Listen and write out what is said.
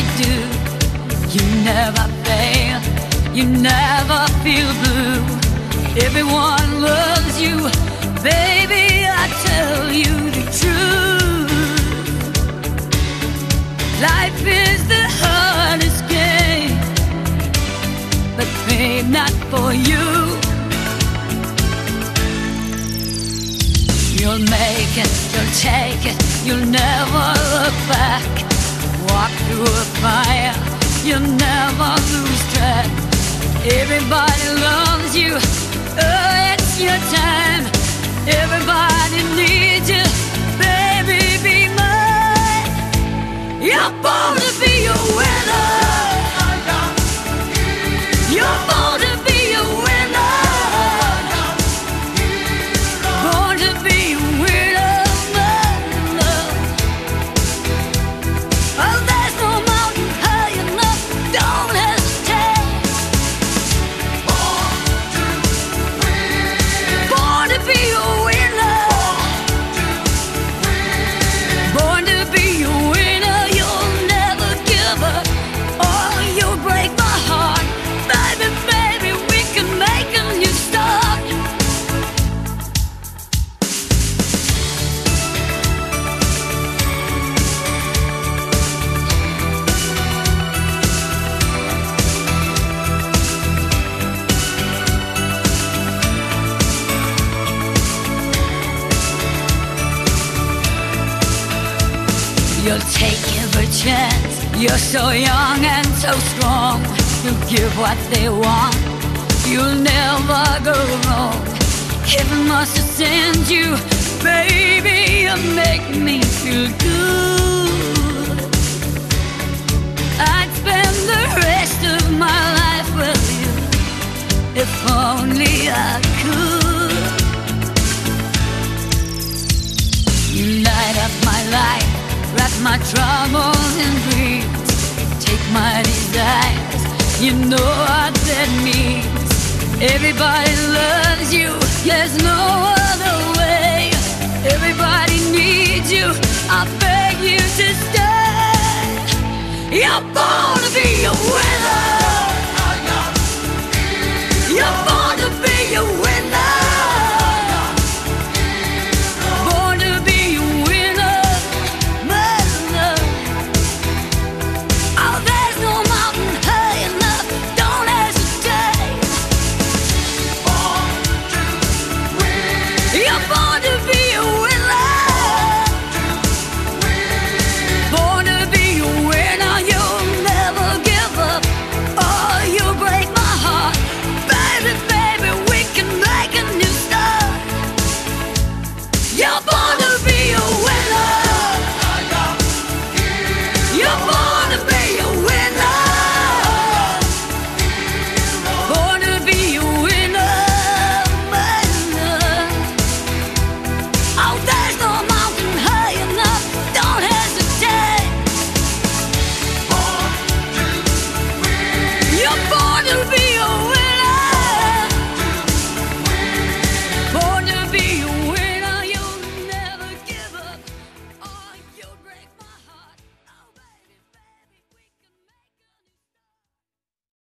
do. You never fail, you never feel blue. Everyone loves you, baby, I tell you the truth. Life is the hardest game, but babe, not for you. You'll make it, you'll take it, you'll never look back. Walk through a fire, you'll never lose track. Everybody loves you, oh, it's your time. Everybody needs you, baby, be mine. You're born to be a winner. You're born to be a winner. Born to be a winner, my love. Oh, there's no mountain high enough, don't hesitate. Born to be a winner. Born to be a winner, you'll never give up. Oh, you'll break my heart. Baby, baby, we can make a new start. You'll take every chance. You're so young and so strong. You'll give what they want. You'll never go wrong. Heaven must have sent you, baby. You make me feel good. I'd spend the rest of my life with you, if only I could. You light up my life, wrap my troubles in dreams. Take my desires, you know what that means. Everybody loves you, there's no other way. Everybody needs you, I beg you to stay. You're born to be a winner.